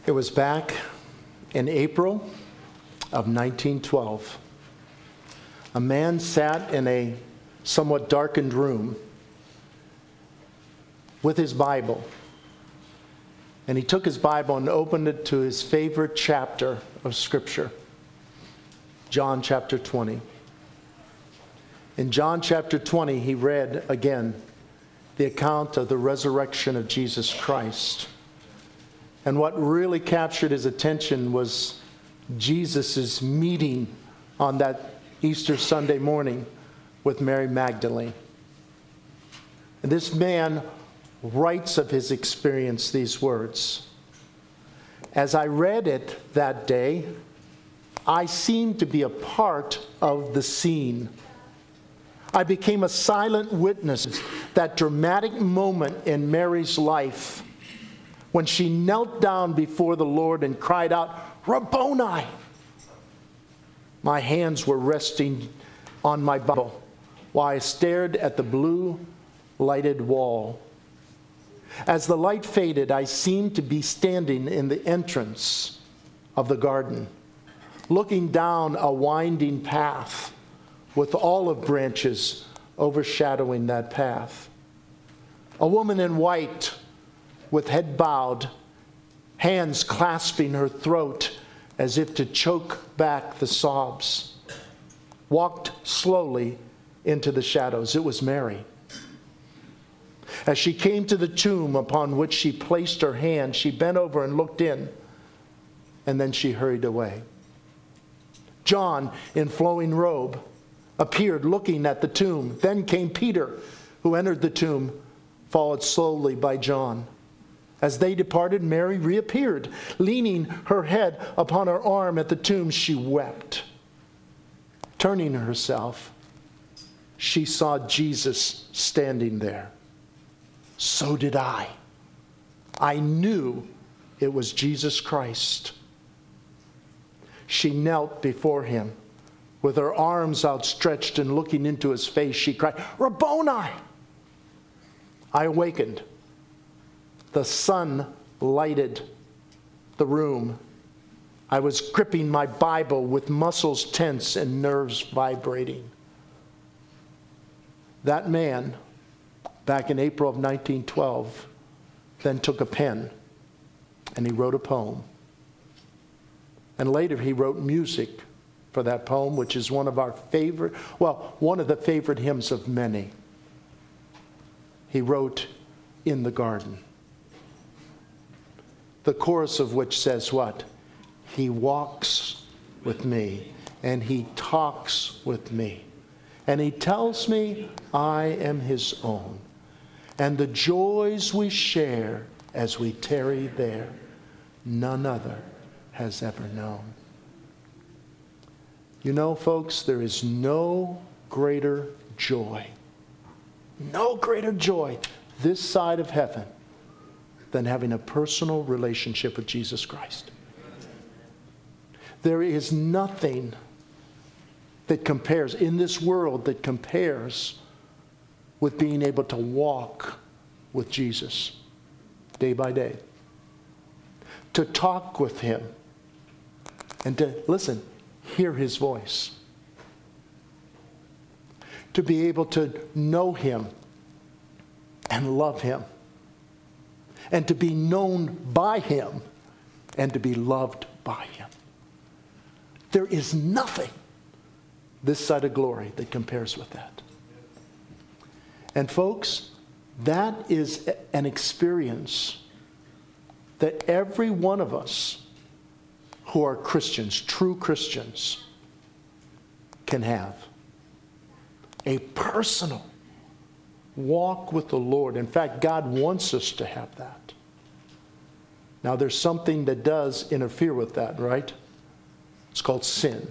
It was back in April of 1912. A man sat in a somewhat darkened room with his Bible. And he took his Bible and opened it to his favorite chapter of Scripture, John chapter 20. In John chapter 20, he read again the account of the resurrection of Jesus Christ. And what really captured his attention was Jesus' meeting on that Easter Sunday morning with Mary Magdalene. And this man writes of his experience these words. As I read it that day, I seemed to be a part of the scene. I became a silent witness, that dramatic moment in Mary's life when she knelt down before the Lord and cried out, "Rabboni!" My hands were resting on my Bible while I stared at the blue lighted wall. As the light faded, I seemed to be standing in the entrance of the garden, looking down a winding path with olive branches overshadowing that path. A woman in white, with head bowed, hands clasping her throat as if to choke back the sobs, walked slowly into the shadows. It was Mary. As she came to the tomb upon which she placed her hand, she bent over and looked in, and then she hurried away. John, in flowing robe, appeared looking at the tomb. Then came Peter, who entered the tomb, followed slowly by John. As they departed, Mary reappeared. Leaning her head upon her arm at the tomb, she wept. Turning herself, she saw Jesus standing there. So did I. I knew it was Jesus Christ. She knelt before him. With her arms outstretched and looking into his face, she cried, "Rabboni!" I awakened. The sun lighted the room. I was gripping my Bible with muscles tense and nerves vibrating. That man, back in April of 1912, then took a pen and he wrote a poem. And later he wrote music for that poem, which is one of the favorite hymns of many. He wrote, "In the Garden." The chorus of which says what? He walks with me, and he talks with me, and he tells me I am his own, and the joys we share as we tarry there, none other has ever known. You know, folks, there is no greater joy this side of heaven than having a personal relationship with Jesus Christ. There is nothing that compares in this world that compares with being able to walk with Jesus day by day, to talk with him, and to, listen, hear his voice, to be able to know him and love him, and to be known by him and to be loved by him. There is nothing this side of glory that compares with that. And folks, that is an experience that every one of us who are Christians, true Christians, can have. A personal walk with the Lord. In fact, God wants us to have that. Now, there's something that does interfere with that, right? It's called sin.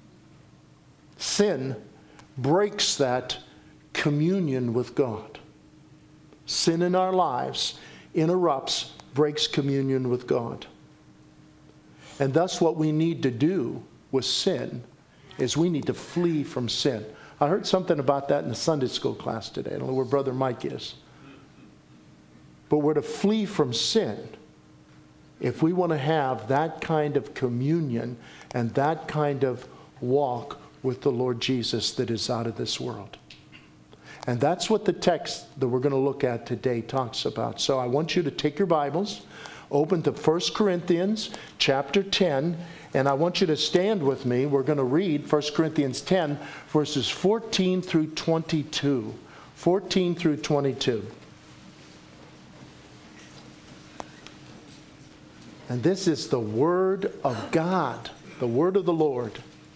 Sin breaks that communion with God. Sin in our lives interrupts, breaks communion with God. And thus what we need to do with sin is we need to flee from sin. I heard something about that in the Sunday school class today. I don't know where Brother Mike is. But we're to flee from sin. if we want to have that kind of communion and that kind of walk with the Lord Jesus that is out of this world. And that's what the text that we're going to look at today talks about. So I want you to take your Bibles, open to 1 Corinthians chapter 10, and I want you to stand with me. We're going to read 1 Corinthians 10, verses 14 through 22. 14 through 22. And this is the Word of God, the Word of the Lord.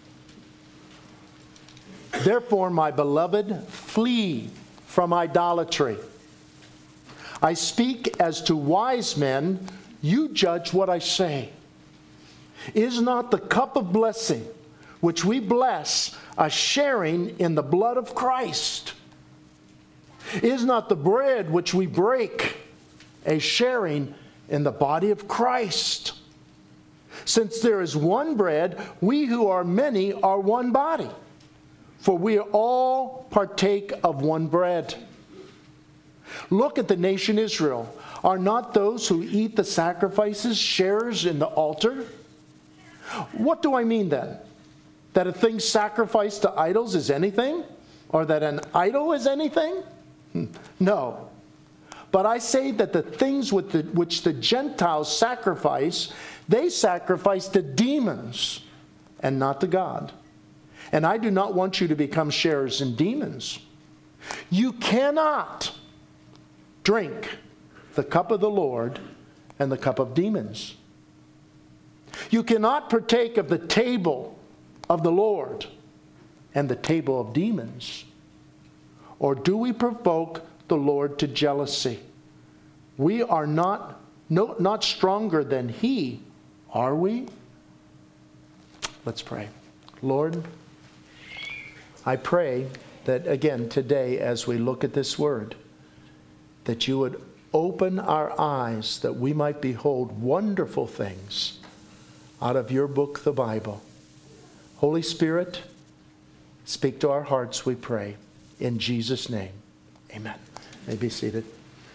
Therefore, my beloved, flee from idolatry. I speak as to wise men, you judge what I say. Is not the cup of blessing which we bless a sharing in the blood of Christ? Is not the bread which we break a sharing in the body of Christ? Since there is one bread, we who are many are one body, for we all partake of one bread. Look at the nation Israel. Are not those who eat the sacrifices sharers in the altar? What do I mean then? That a thing sacrificed to idols is anything? Or that an idol is anything? No. But I say that the things which the Gentiles sacrifice, they sacrifice to demons and not to God. And I do not want you to become sharers in demons. You cannot drink the cup of the Lord and the cup of demons. You cannot partake of the table of the Lord and the table of demons. Or do we provoke the Lord to jealousy? We are not stronger than He, are we? Let's pray. Lord, I pray that again today as we look at this word, that you would open our eyes that we might behold wonderful things out of your book, the Bible. Holy Spirit, speak to our hearts, we pray. In Jesus' name, amen. You may be seated.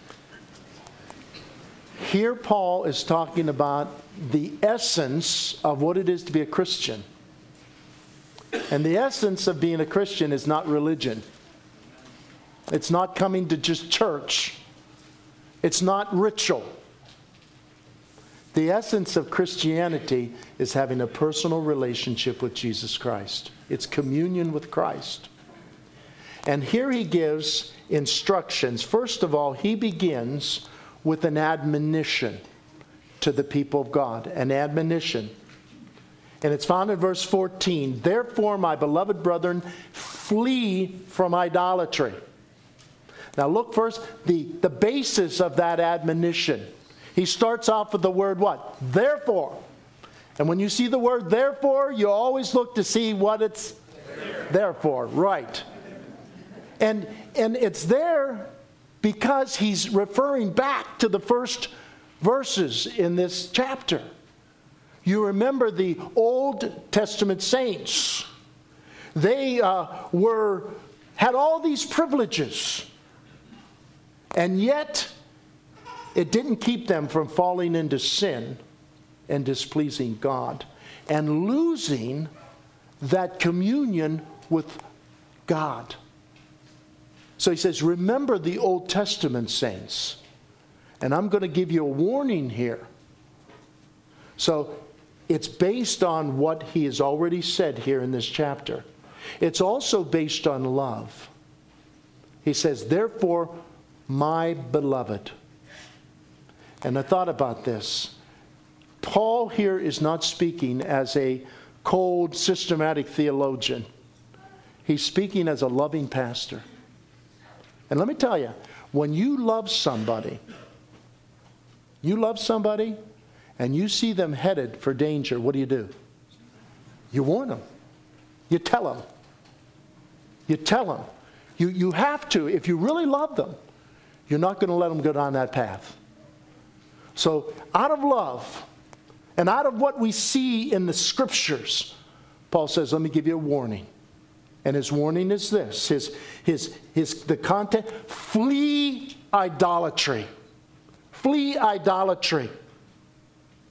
Here Paul is talking about the essence of what it is to be a Christian. And the essence of being a Christian is not religion. It's not coming to just church. It's not ritual. The essence of Christianity is having a personal relationship with Jesus Christ. It's communion with Christ. And here he gives instructions. First of all, he begins with an admonition to the people of God. An admonition. And it's found in verse 14. Therefore, my beloved brethren, flee from idolatry. Now look first, the basis of that admonition. He starts off with the word what? Therefore. And when you see the word therefore, you always look to see what it's there for. Right. And it's there because he's referring back to the first verses in this chapter. You remember the Old Testament saints. They had all these privileges. And yet, it didn't keep them from falling into sin and displeasing God and losing that communion with God. So he says, remember the Old Testament saints. And I'm going to give you a warning here. So it's based on what he has already said here in this chapter. It's also based on love. He says, therefore, my beloved. And I thought about this. Paul here is not speaking as a cold, systematic theologian. He's speaking as a loving pastor. And let me tell you, when you love somebody, and you see them headed for danger, what do? You warn them. You tell them. You tell them. You have to. If you really love them, you're not going to let them go down that path. So out of love and out of what we see in the scriptures, Paul says, let me give you a warning. And his warning is this. The content, flee idolatry. Flee idolatry.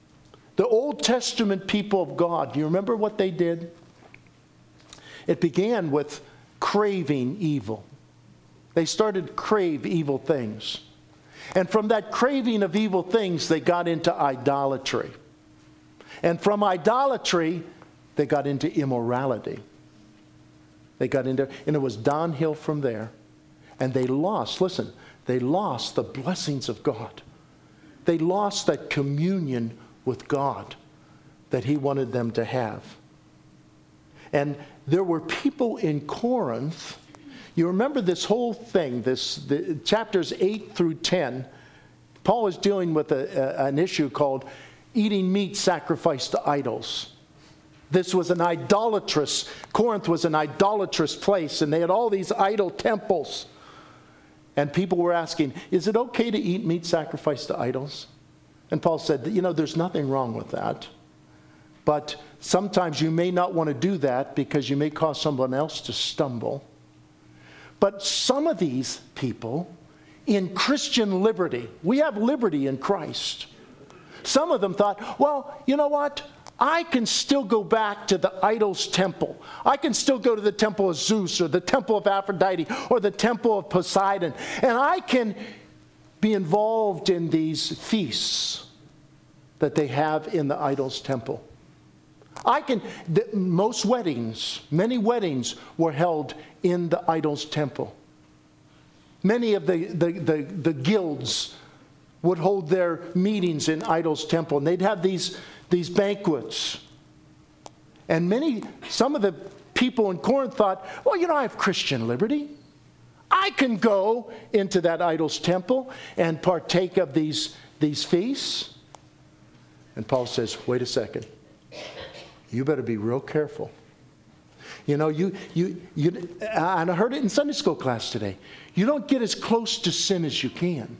The Old Testament people of God, do you remember what they did? It began with craving evil. They started to crave evil things. And from that craving of evil things, they got into idolatry. And from idolatry, they got into immorality. And it was downhill from there. And they lost, listen, they lost the blessings of God. They lost that communion with God that He wanted them to have. And there were people in Corinth. You remember this whole thing, the chapters 8 through 10. Paul is dealing with an issue called eating meat sacrificed to idols. This was Corinth was an idolatrous place, and they had all these idol temples. And people were asking, is it okay to eat meat sacrificed to idols? And Paul said, there's nothing wrong with that. But sometimes you may not want to do that because you may cause someone else to stumble. But some of these people in Christian liberty, we have liberty in Christ. Some of them thought, well, you know what? I can still go back to the idol's temple. I can still go to the temple of Zeus or the temple of Aphrodite or the temple of Poseidon. And I can be involved in these feasts that they have in the idol's temple. Many weddings were held in the idol's temple. Many of the guilds would hold their meetings in idol's temple. And they'd have these banquets. And some of the people in Corinth thought, well, I have Christian liberty. I can go into that idol's temple and partake of these feasts. And Paul says, wait a second. You better be real careful. And I heard it in Sunday school class today. You don't get as close to sin as you can.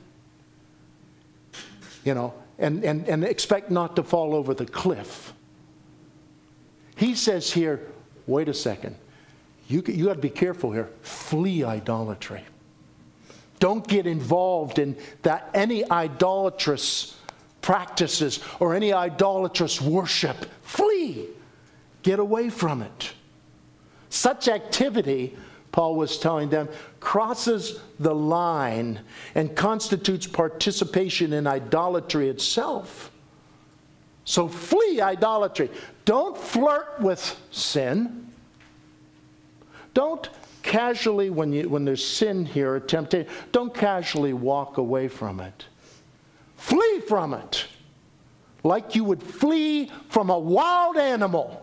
And expect not to fall over the cliff. He says here, wait a second. You got to be careful here. Flee idolatry. Don't get involved in any idolatrous practices or any idolatrous worship. Flee. Get away from it. Such activity, Paul was telling them, crosses the line and constitutes participation in idolatry itself. So flee idolatry. Don't flirt with sin. Don't casually, when there's sin here, or temptation, don't casually walk away from it. Flee from it like you would flee from a wild animal.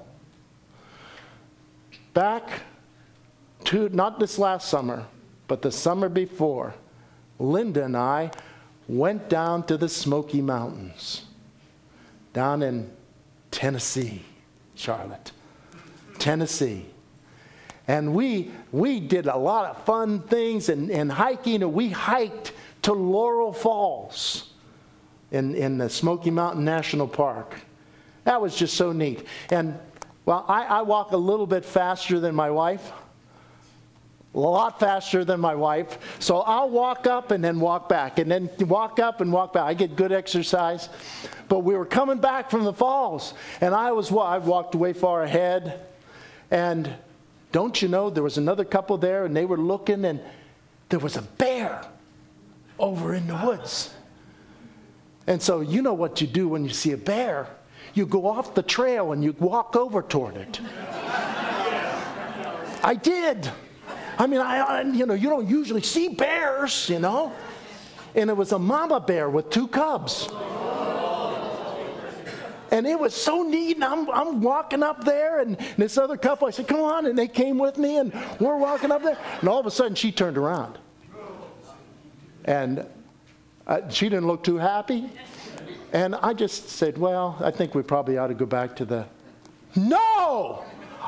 Back to, not this last summer, but the summer before, Linda and I went down to the Smoky Mountains, down in Tennessee, Charlotte, Tennessee. And we did a lot of fun things and hiking, and we hiked to Laurel Falls in the Smoky Mountain National Park. That was just so neat. And, well, I walk a little bit faster than my wife. A lot faster than my wife. So I'll walk up and then walk back, and then walk up and walk back. I get good exercise. But we were coming back from the falls, and I walked way far ahead. And don't you know, there was another couple there, and they were looking, and there was a bear over in the woods. And so you know what you do when you see a bear. You go off the trail and you walk over toward it. I did. I mean, you don't usually see bears, And it was a mama bear with 2 cubs. And it was so neat, and I'm walking up there, and this other couple, I said, come on, and they came with me, and we're walking up there. And all of a sudden, she turned around. And she didn't look too happy. And I just said, well, I think we probably ought to go back to the... No!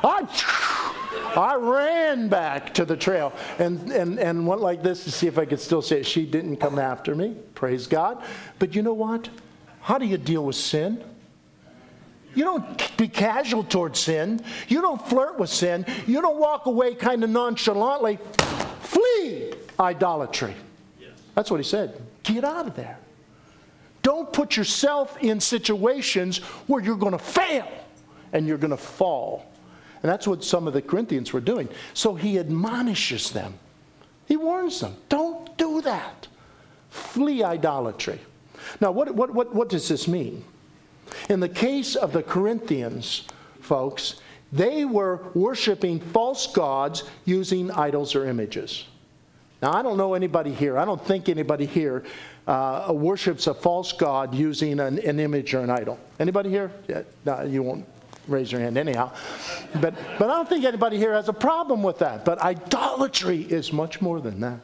I ran back to the trail and went like this to see if I could still see it. She didn't come after me, praise God. But you know what? How do you deal with sin? You don't be casual towards sin. You don't flirt with sin. You don't walk away kind of nonchalantly. Flee idolatry. That's what he said. Get out of there. Don't put yourself in situations where you're going to fail and you're going to fall. And that's what some of the Corinthians were doing. So he admonishes them. He warns them, don't do that. Flee idolatry. Now, what does this mean? In the case of the Corinthians, folks, they were worshiping false gods using idols or images. Now, I don't know anybody here, I don't think anybody here worships a false god using an image or an idol. Anybody here? Yeah, no, you won't raise your hand anyhow. But I don't think anybody here has a problem with that. But idolatry is much more than that.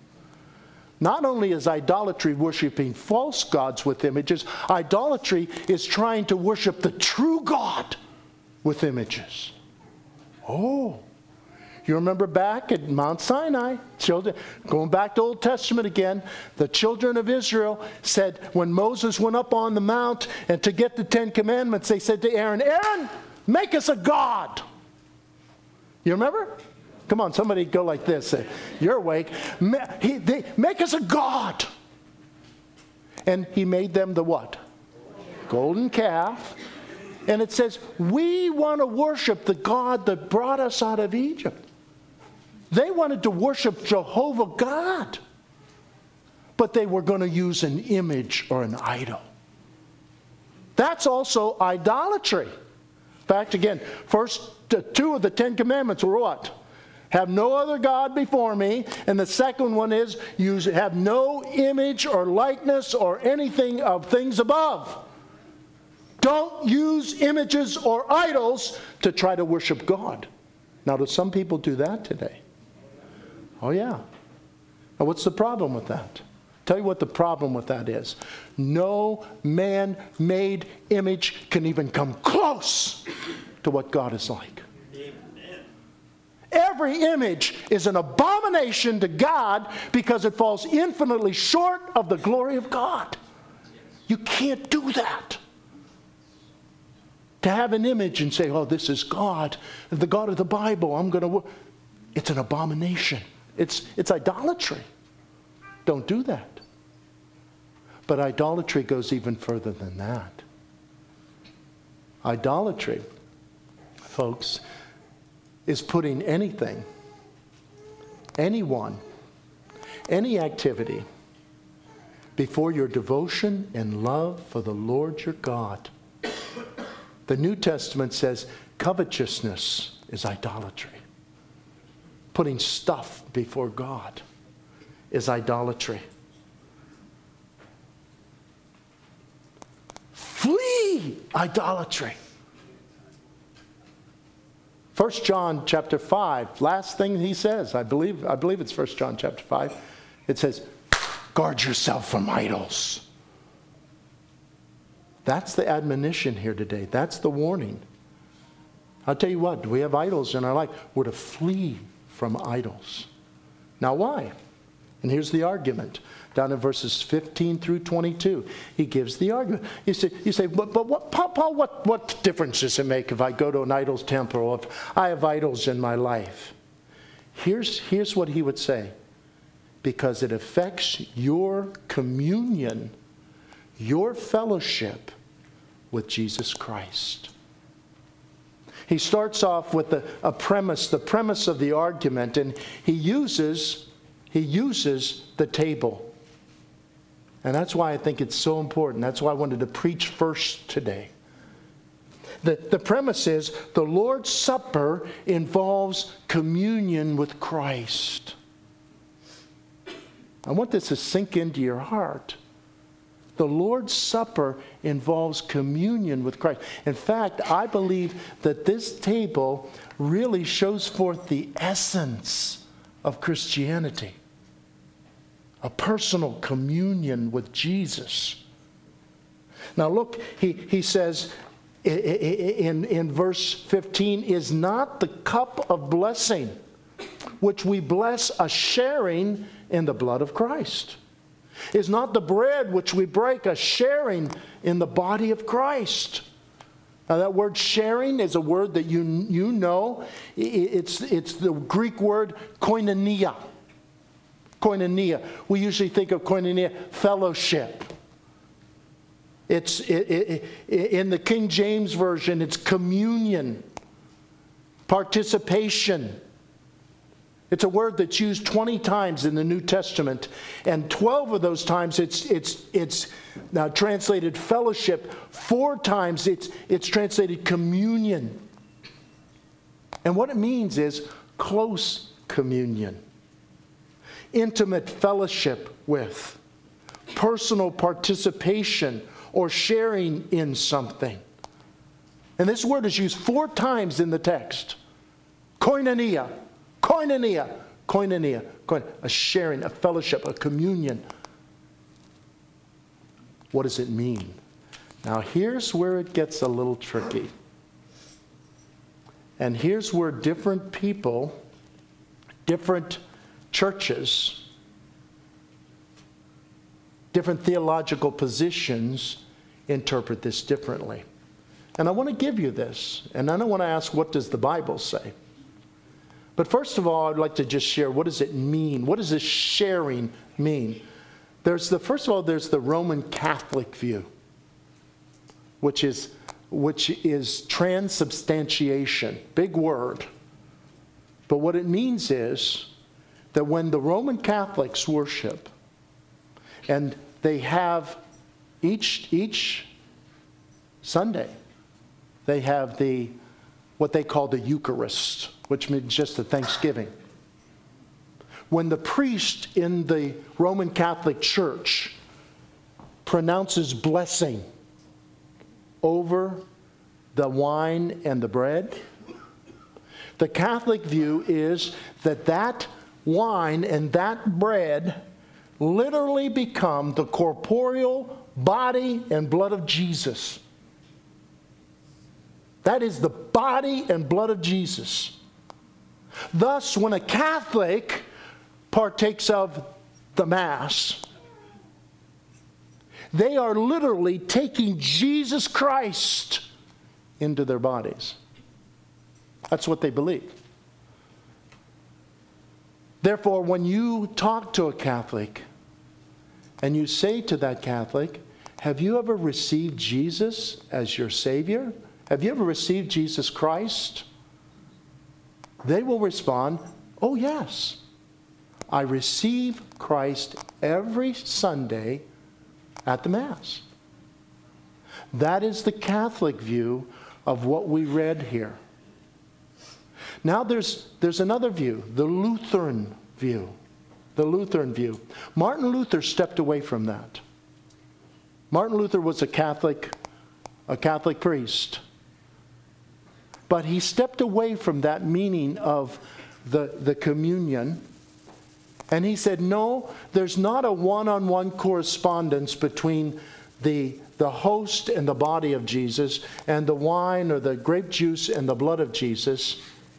Not only is idolatry worshiping false gods with images, idolatry is trying to worship the true God with images. Oh, you remember back at Mount Sinai, children, going back to Old Testament again, the children of Israel said when Moses went up on the mount and to get the 10 Commandments, they said to Aaron, Aaron, make us a god. You remember? Come on, somebody go like this. You're awake. Make us a god. And he made them the what? Golden calf. And it says, we want to worship the God that brought us out of Egypt. They wanted to worship Jehovah God. But they were going to use an image or an idol. That's also idolatry. In fact, again, first two of the 10 Commandments were what? Have no other God before me. And the second one is have no image or likeness or anything of things above. Don't use images or idols to try to worship God. Now, do some people do that today? Oh, yeah. Now, what's the problem with that? Tell you what the problem with that is. No man-made image can even come close to what God is like. Every image is an abomination to God because it falls infinitely short of the glory of God. You can't do that. To have an image and say, oh, this is God, the God of the Bible, I'm going to... It's an abomination. It's idolatry. Don't do that. But idolatry goes even further than that. Idolatry, folks, is putting anything, anyone, any activity before your devotion and love for the Lord your God. The New Testament says covetousness is idolatry. Putting stuff before God is idolatry. Flee idolatry. 1 John chapter 5, last thing he says, I believe it's 1 John chapter 5. It says, guard yourself from idols. That's the admonition here today. That's the warning. I'll tell you what, we have idols in our life. We're to flee from idols. Now why? And here's the argument. Down in verses 15 through 22, he gives the argument. You say, but what, Paul, what difference does it make if I go to an idol's temple or if I have idols in my life? Here's what he would say. Because it affects your communion, your fellowship with Jesus Christ. He starts off with a premise, the premise of the argument, and he uses the table. And that's why I think it's so important. That's why I wanted to preach first today. The premise is the Lord's Supper involves communion with Christ. I want this to sink into your heart. The Lord's Supper involves communion with Christ. In fact, I believe that this table really shows forth the essence of Christianity. A personal communion with Jesus. Now look, he says in verse 15, is not the cup of blessing which we bless a sharing in the blood of Christ. Is not the bread which we break a sharing in the body of Christ. Now that word sharing is a word that you know. It's the Greek word koinonia. Koinonia. We usually think of koinonia, fellowship. In the King James Version, it's communion, participation. It's a word that's used 20 times in the New Testament, and 12 of those times it's now translated fellowship. 4 times it's translated communion. And what it means is close communion, intimate fellowship with, personal participation or sharing in something. And this word is used 4 times in the text. Koinonia, koinonia, koinonia, a sharing, a fellowship, a communion. What does it mean? Now here's where it gets a little tricky. And here's where different people, different churches, different theological positions interpret this differently. And I want to give you this, and then I want to ask, what does the Bible say? But first of all, I'd like to just share, what does it mean? What does this sharing mean? First of all, there's the Roman Catholic view, which is transubstantiation. Big word. But what it means is that when the Roman Catholics worship, and they have each Sunday, they have what they call the Eucharist, which means just a Thanksgiving. When the priest in the Roman Catholic Church pronounces blessing over the wine and the bread, the Catholic view is that wine and that bread literally become the corporeal body and blood of Jesus. That is the body and blood of Jesus. Thus, when a Catholic partakes of the Mass, they are literally taking Jesus Christ into their bodies. That's what they believe. Therefore, when you talk to a Catholic and you say to that Catholic, have you ever received Jesus as your Savior? Have you ever received Jesus Christ? They will respond, oh yes. I receive Christ every Sunday at the Mass. That is the Catholic view of what we read here. Now there's another view, the Lutheran view. The Lutheran view. Martin Luther stepped away from that. Martin Luther was a Catholic priest. But he stepped away from that meaning of the communion. And he said, no, there's not a one-on-one correspondence between the host and the body of Jesus and the wine or the grape juice and the blood of Jesus.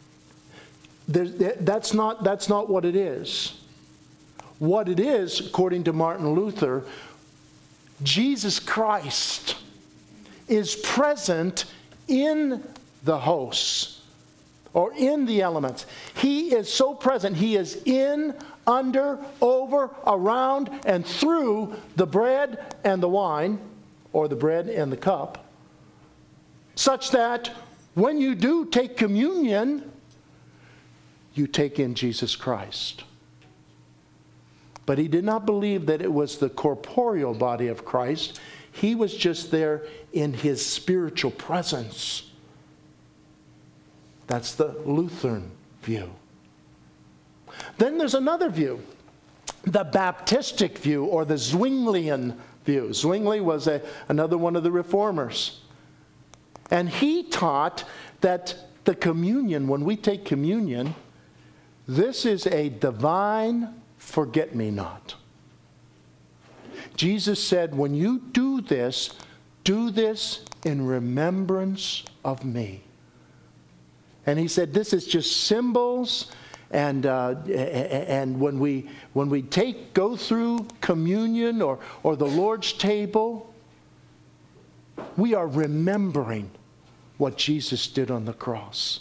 That's not what it is. What it is, according to Martin Luther, Jesus Christ is present in the hosts or in the elements. He is so present. He is in, under, over, around, and through the bread and the wine, or the bread and the cup, such that when you do take communion, you take in Jesus Christ. But he did not believe that it was the corporeal body of Christ. He was just there in his spiritual presence. That's the Lutheran view. Then there's another view, the Baptistic view, or the Zwinglian view. Zwingli was another one of the reformers. And he taught that the communion, when we take communion, this is a divine forget-me-not. Jesus said, when you do this in remembrance of me. And he said, this is just symbols. And when we go through communion or the Lord's table, we are remembering what Jesus did on the cross.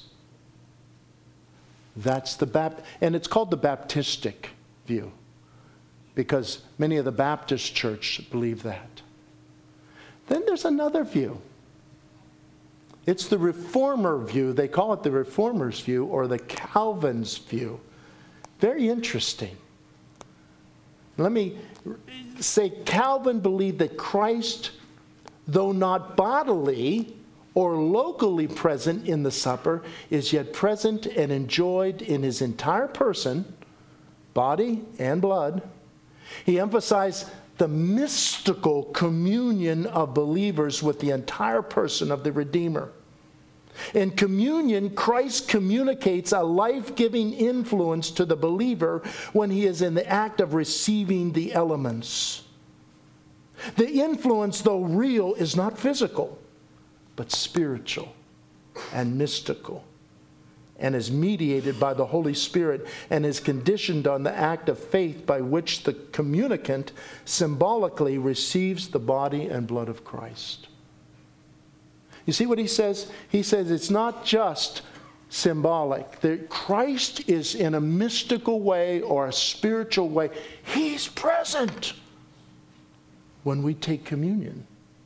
That's and it's called the Baptistic view, because many of the Baptist church believe that. Then there's another view. It's the Reformer view. They call it the Reformer's view or the Calvin's view. Very interesting. Let me say Calvin believed that Christ, though not bodily or locally present in the supper, is yet present and enjoyed in his entire person, body and blood. He emphasized the mystical communion of believers with the entire person of the Redeemer. In communion, Christ communicates a life-giving influence to the believer when he is in the act of receiving the elements. The influence, though real, is not physical, but spiritual and mystical, and is mediated by the Holy Spirit and is conditioned on the act of faith by which the communicant symbolically receives the body and blood of Christ. You see what he says? He says it's not just symbolic. That Christ is in a mystical way or a spiritual way. He's present when we take communion.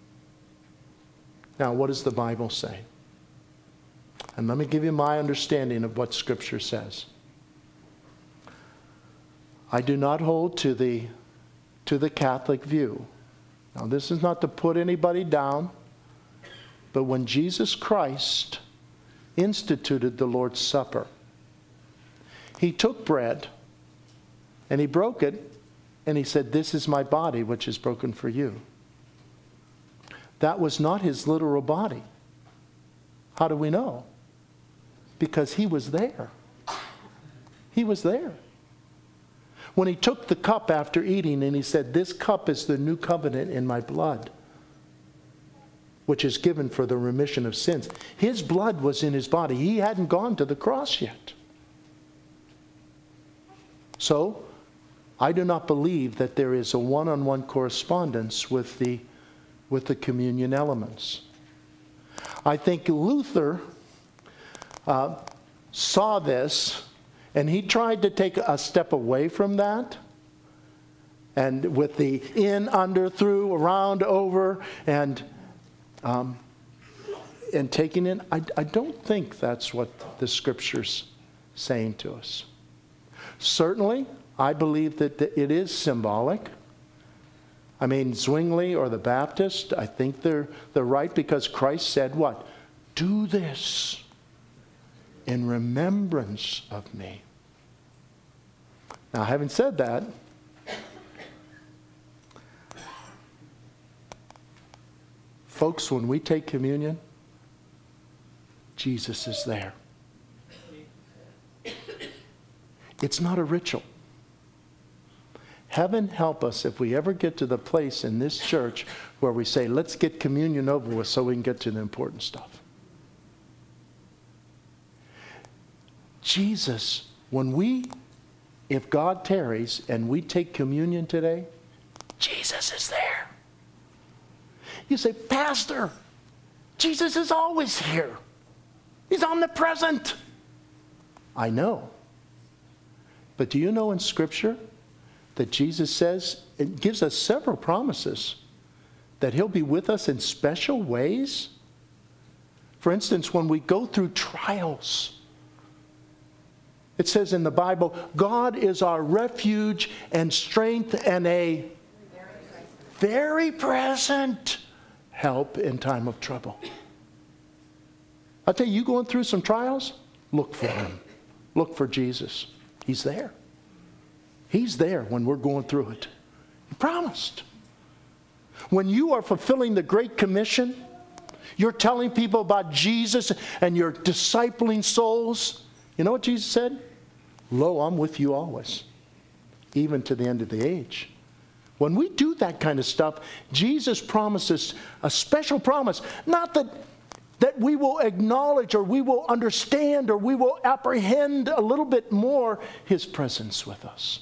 Now, what does the Bible say? And let me give you my understanding of what Scripture says. I do not hold to the Catholic view. Now, this is not to put anybody down, but when Jesus Christ instituted the Lord's Supper, he took bread and he broke it and he said, "This is my body, which is broken for you." That was not his literal body. How do we know? Because he was there. He was there. When he took the cup after eating and he said, "This cup is the new covenant in my blood, which is given for the remission of sins." His blood was in his body. He hadn't gone to the cross yet. So, I do not believe that there is a one-on-one correspondence with the communion elements. I think Luther saw this, and he tried to take a step away from that. And with the in, under, through, around, over, and taking in, I don't think that's what the Scripture's saying to us. Certainly, I believe that it is symbolic. I mean, Zwingli or the Baptist, I think they're right because Christ said what? "Do this in remembrance of me." Now, having said that, folks, when we take communion, Jesus is there. It's not a ritual. Heaven help us if we ever get to the place in this church where we say, let's get communion over with so we can get to the important stuff. Jesus, if God tarries and we take communion today, Jesus is there. You say, "Pastor, Jesus is always here. He's omnipresent." I know. But do you know in Scripture that Jesus says, it gives us several promises that he'll be with us in special ways? For instance, when we go through trials, it says in the Bible, God is our refuge and strength and a very present help in time of trouble. I'll tell you going through some trials, look for him. Look for Jesus. He's there. He's there when we're going through it. He promised. When you are fulfilling the Great Commission, you're telling people about Jesus and you're discipling souls. You know what Jesus said? "Lo, I'm with you always, even to the end of the age." When we do that kind of stuff, Jesus promises a special promise. Not that we will acknowledge or we will understand or we will apprehend a little bit more his presence with us.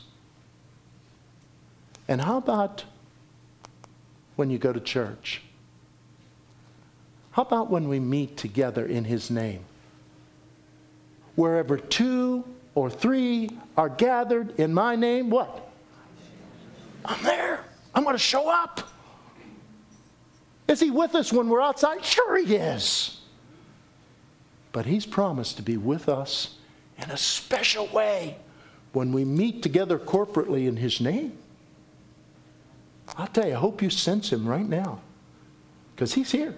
And how about when you go to church? How about when we meet together in his name? Wherever 2 or 3 are gathered in my name, what? I'm there. I'm going to show up. Is he with us when we're outside? Sure he is. But he's promised to be with us in a special way when we meet together corporately in his name. I'll tell you, I hope you sense him right now, because he's here.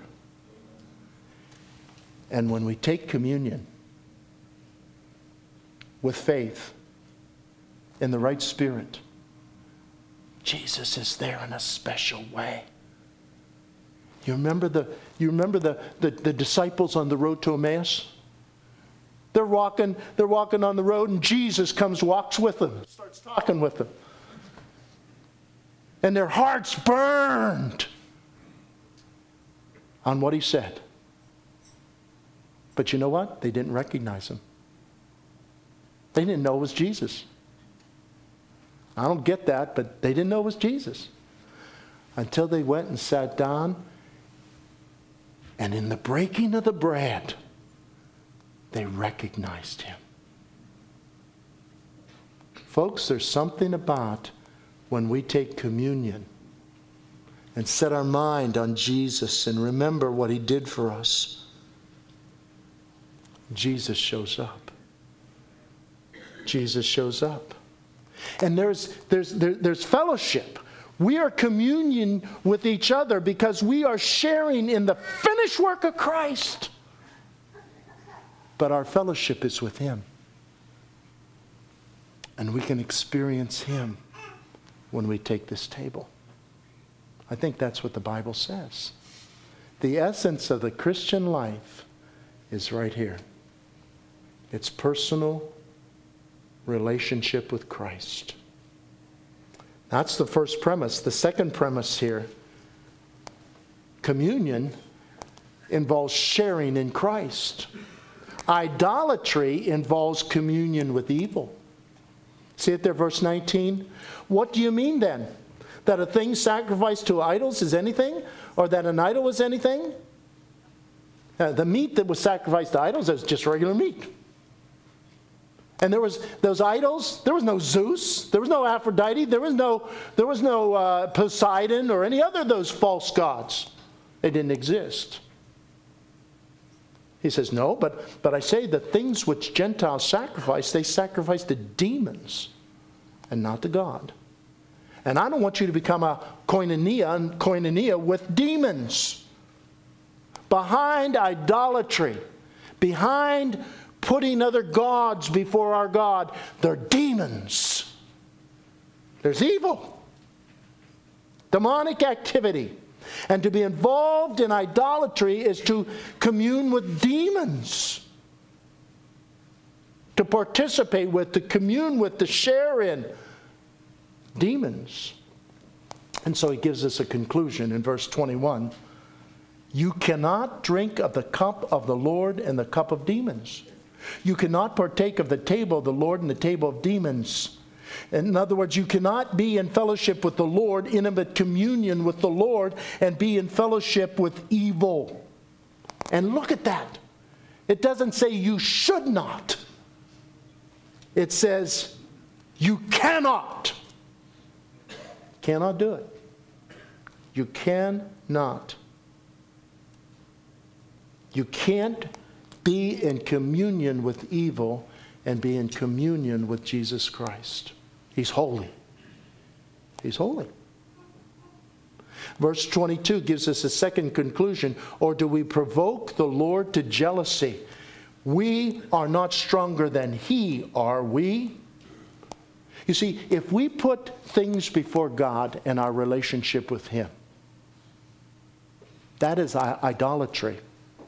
And when we take communion with faith in the right spirit, Jesus is there in a special way. You remember the disciples on the road to Emmaus? They're walking on the road, and Jesus walks with them, starts talking with them. And their hearts burned on what he said. But you know what? They didn't recognize him. They didn't know it was Jesus. I don't get that, but they didn't know it was Jesus. Until they went and sat down, and in the breaking of the bread, they recognized him. Folks, there's something about when we take communion and set our mind on Jesus and remember what he did for us. Jesus shows up. Jesus shows up. And there's fellowship. We are communion with each other because we are sharing in the finished work of Christ. But our fellowship is with him. And we can experience him when we take this table. I think that's what the Bible says. The essence of the Christian life is right here. It's personal relationship with Christ. That's the first premise. The second premise here, communion involves sharing in Christ. Idolatry involves communion with evil. See it there, verse 19? What do you mean then? That a thing sacrificed to idols is anything? Or that an idol is anything? The meat that was sacrificed to idols is just regular meat. And there was those idols. There was no Zeus. There was no Aphrodite. There was no Poseidon or any other of those false gods. They didn't exist. He says, no, but I say the things which Gentiles sacrifice, they sacrifice to demons and not to God. And I don't want you to become a koinonia with demons. Behind idolatry, behind putting other gods before our God, they're demons. There's evil, demonic activity. And to be involved in idolatry is to commune with demons. To participate with, to commune with, to share in demons. And so he gives us a conclusion in verse 21. You cannot drink of the cup of the Lord and the cup of demons. You cannot partake of the table of the Lord and the table of demons. In other words, you cannot be in fellowship with the Lord, intimate communion with the Lord, and be in fellowship with evil. And look at that. It doesn't say you should not. It says you cannot. Cannot do it. You cannot. You can't be in communion with evil and be in communion with Jesus Christ. He's holy. He's holy. Verse 22 gives us a second conclusion. Or do we provoke the Lord to jealousy? We are not stronger than He, are we? You see, if we put things before God and our relationship with Him, that is idolatry.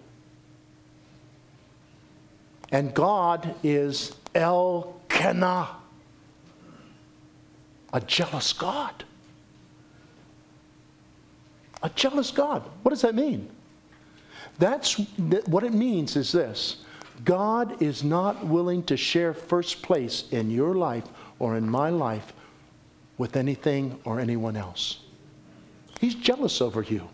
And God is Elkanah, a jealous God. A jealous God. What does that mean? What it means is this. God is not willing to share first place in your life or in my life with anything or anyone else. He's jealous over you.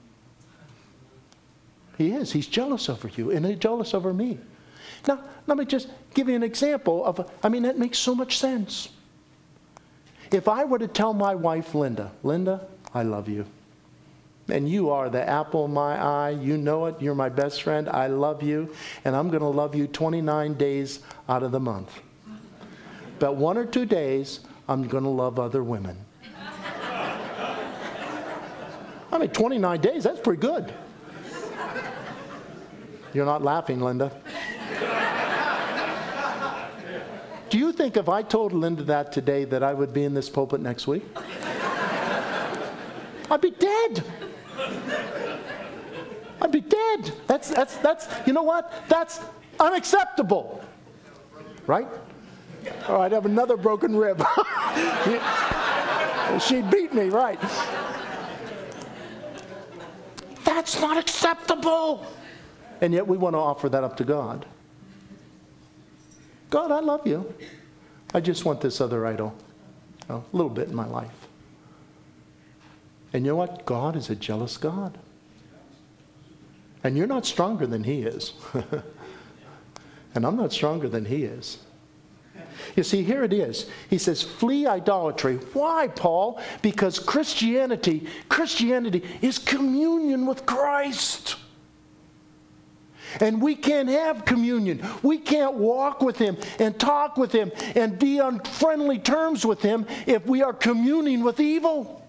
He is. He's jealous over you, and he's jealous over me. Now, let me just give you an example of, that makes so much sense. If I were to tell my wife, Linda, I love you. And you are the apple of my eye. You know it. You're my best friend. I love you. And I'm going to love you 29 days out of the month. But 1 or 2 days, I'm going to love other women. I mean, 29 days, that's pretty good. You're not laughing, Linda. Do you think if I told Linda that today that I would be in this pulpit next week? I'd be dead. I'd be dead. That's, you know what? That's unacceptable. Right? Or I'd have another broken rib. She'd beat me, right? That's not acceptable. And yet we want to offer that up to God. God, I love you. I just want this other idol, a little bit in my life. And you know what? God is a jealous God. And you're not stronger than He is. And I'm not stronger than He is. You see, here it is. He says, flee idolatry. Why, Paul? Because Christianity is communion with Christ. And we can't have communion. We can't walk with Him and talk with Him and be on friendly terms with Him if we are communing with evil.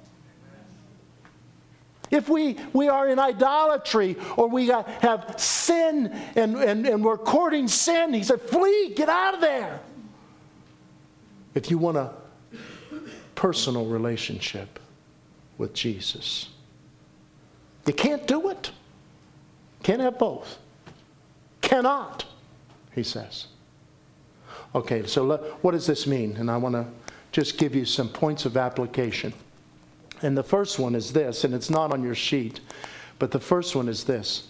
If we are in idolatry or we have sin and we're courting sin, He said, flee, get out of there. If you want a personal relationship with Jesus, you can't do it. Can't have both. Cannot, he says. Okay, so what does this mean? And I want to just give you some points of application. And the first one is this, and it's not on your sheet, but the first one is this.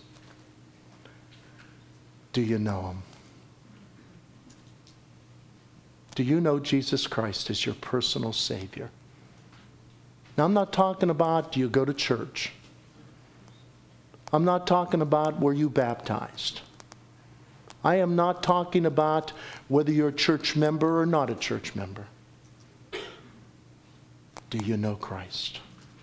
Do you know Him? Do you know Jesus Christ as your personal Savior? Now, I'm not talking about do you go to church. I'm not talking about were you baptized. I am not talking about whether you're a church member or not a church member. Do you know Christ?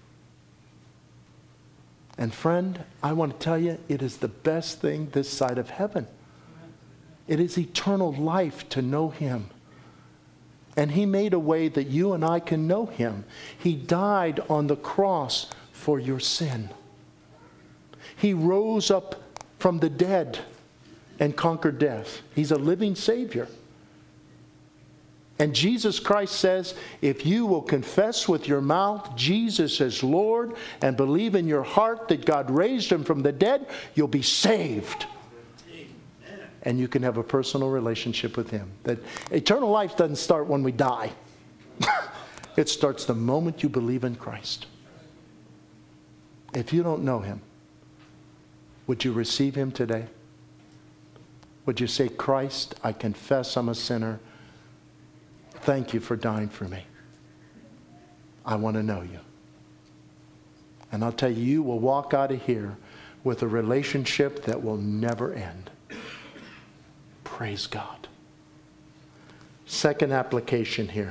And friend, I want to tell you, it is the best thing this side of heaven. It is eternal life to know Him. And He made a way that you and I can know Him. He died on the cross for your sin. He rose up from the dead and conquered death. He's a living Savior. And Jesus Christ says, if you will confess with your mouth Jesus as Lord and believe in your heart that God raised Him from the dead, you'll be saved. And you can have a personal relationship with Him. That eternal life doesn't start when we die. It starts the moment you believe in Christ. If you don't know Him, would you receive Him today? Would you say, Christ, I confess I'm a sinner. Thank you for dying for me. I want to know you. And I'll tell you, you will walk out of here with a relationship that will never end. Praise God. Second application here.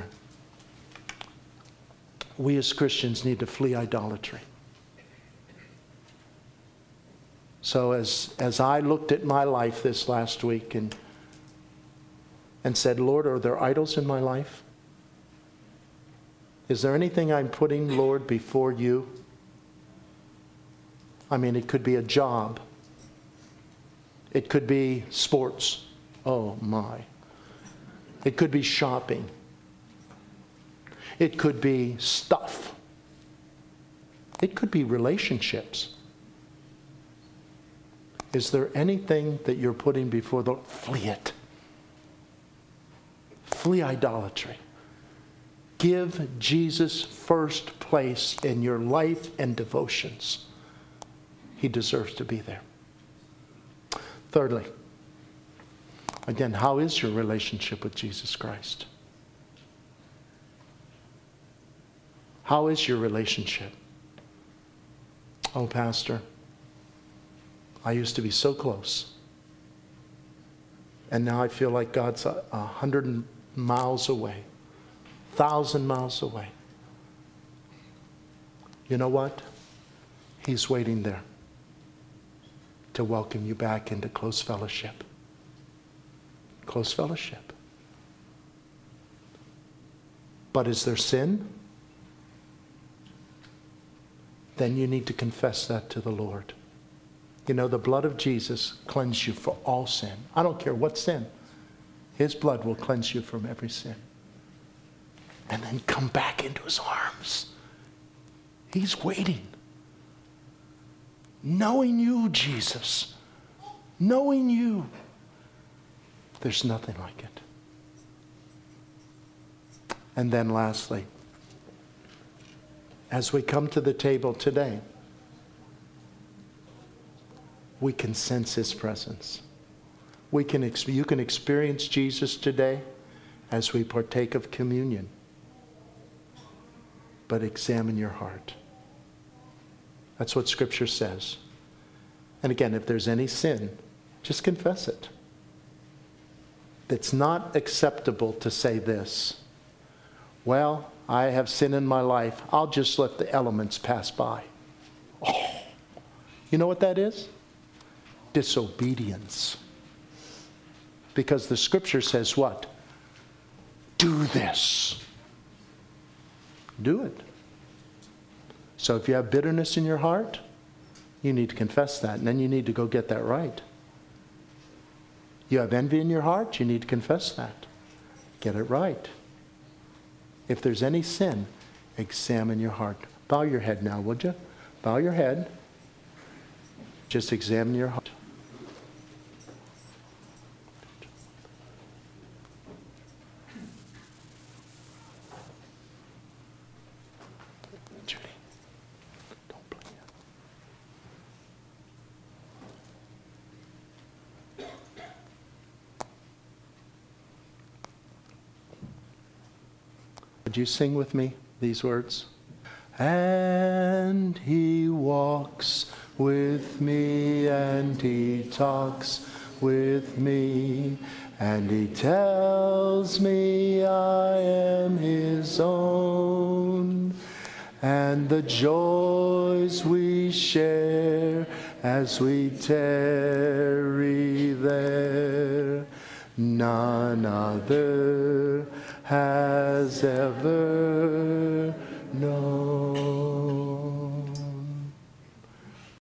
We as Christians need to flee idolatry. So as I looked at my life this last week and said, Lord, are there idols in my life? Is there anything I'm putting, Lord, before you? I mean, it could be a job. It could be sports. Oh, my. It could be shopping. It could be stuff. It could be relationships. Is there anything that you're putting before the Lord? Flee it. Flee idolatry. Give Jesus first place in your life and devotions. He deserves to be there. Thirdly, again, how is your relationship with Jesus Christ? How is your relationship? Oh, Pastor, I used to be so close. And now I feel like God's 100 miles away, 1,000 miles away. You know what? He's waiting there to welcome you back into close fellowship. Close fellowship. But is there sin? Then you need to confess that to the Lord. You know, the blood of Jesus cleanses you for all sin. I don't care what sin. His blood will cleanse you from every sin. And then come back into his arms. He's waiting. Knowing you, Jesus. Knowing you. There's nothing like it. And then lastly, as we come to the table today, we can sense his presence. You can experience Jesus today as we partake of communion. But examine your heart. That's what Scripture says. And again, if there's any sin, just confess it. It's not acceptable to say this. Well, I have sin in my life. I'll just let the elements pass by. Oh, you know what that is? Disobedience. Because the Scripture says what? Do this. Do it. So if you have bitterness in your heart, you need to confess that, and then you need to go get that right. You have envy in your heart, you need to confess that. Get it right. If there's any sin, examine your heart. Bow your head now, would you? Bow your head. Just examine your heart. Judy, don't play yet. Would you sing with me these words? And he walks with me, and he talks with me, and he tells me I am his own, and the joys we share as we tarry there, none other has ever known.